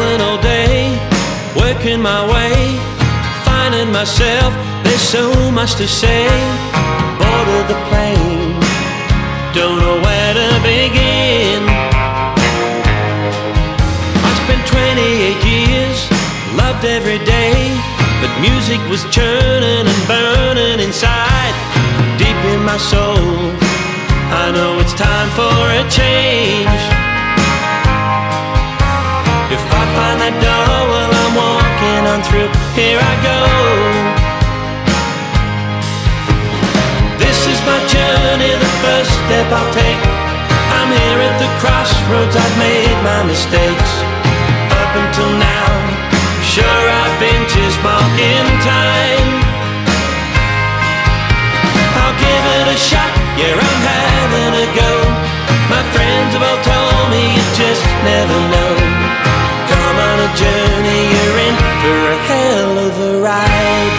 traveling all day, working my way, finding myself. There's so much to say. Boarded the plane, don't know where to begin. I spent 28 years, loved every day, but music was churning and burning inside, deep in my soul. I know it's time for a change. If I find that door while I'm walking on through, here I go. This is my journey, the first step I'll take. I'm here at the crossroads, I've made my mistakes. Up until now, sure I've been just marking time. I'll give it a shot, yeah, I'm having a go. My friends have all told me you just never know. Come on a journey, you're in for a hell of a ride.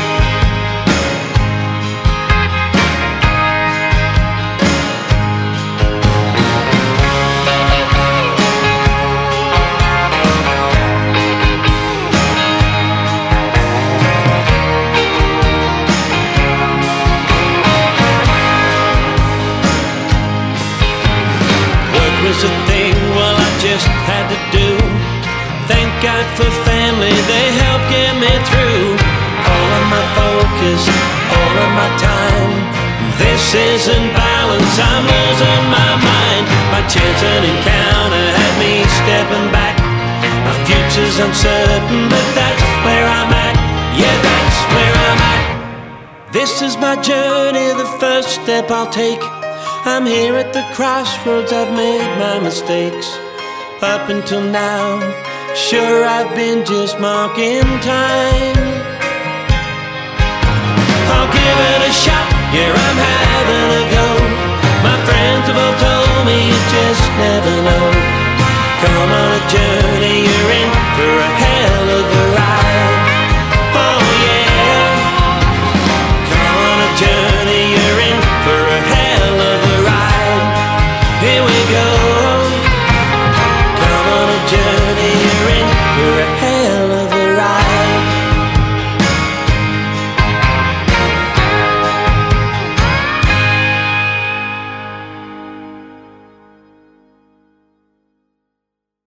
Was a thing, well, I just had to do. Thank God for family, they helped get me through. All of my focus, all of my time, this isn't balance, I'm losing my mind. My chance at encounter had me stepping back. My future's uncertain, but that's where I'm at. Yeah, that's where I'm at. This is my journey, the first step I'll take. I'm here at the crossroads, I've made my mistakes. Up until now, sure I've been just marking time. I'll give it a shot, yeah, I'm having a go. My friends have all told me you just never know.